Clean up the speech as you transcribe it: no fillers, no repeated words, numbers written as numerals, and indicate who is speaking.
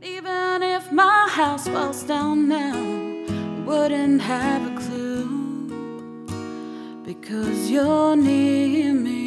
Speaker 1: Even if my house falls down now, I wouldn't have a clue, because you're near me.